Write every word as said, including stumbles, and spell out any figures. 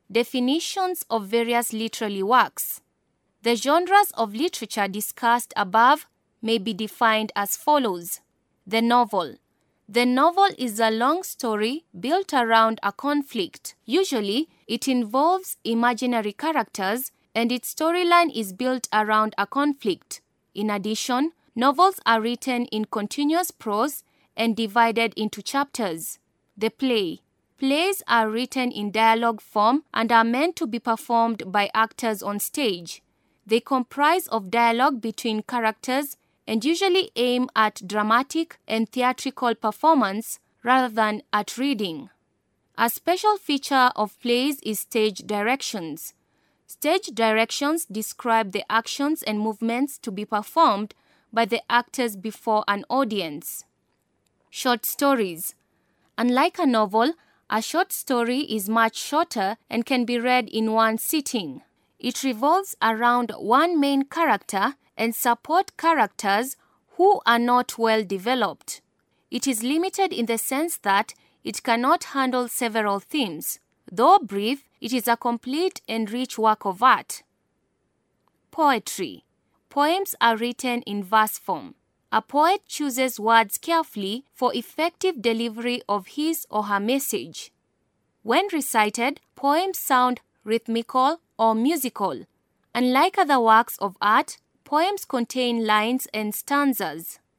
Definitions of various literary works. The genres of literature discussed above may be defined as follows. The novel. The novel is a long story built around a conflict. Usually, it involves imaginary characters and its storyline is built around a conflict. In addition, novels are written in continuous prose and divided into chapters. The play. Plays are written in dialogue form and are meant to be performed by actors on stage. They comprise of dialogue between characters and usually aim at dramatic and theatrical performance rather than at reading. A special feature of plays is stage directions. Stage directions describe the actions and movements to be performed by the actors before an audience. Short stories. Unlike a novel, a short story is much shorter and can be read in one sitting. It revolves around one main character and support characters who are not well developed. It is limited in the sense that it cannot handle several themes. Though brief, it is a complete and rich work of art. Poetry. Poems are written in verse form. A poet chooses words carefully for effective delivery of his or her message. When recited, poems sound rhythmical or musical. Unlike other works of art, poems contain lines and stanzas.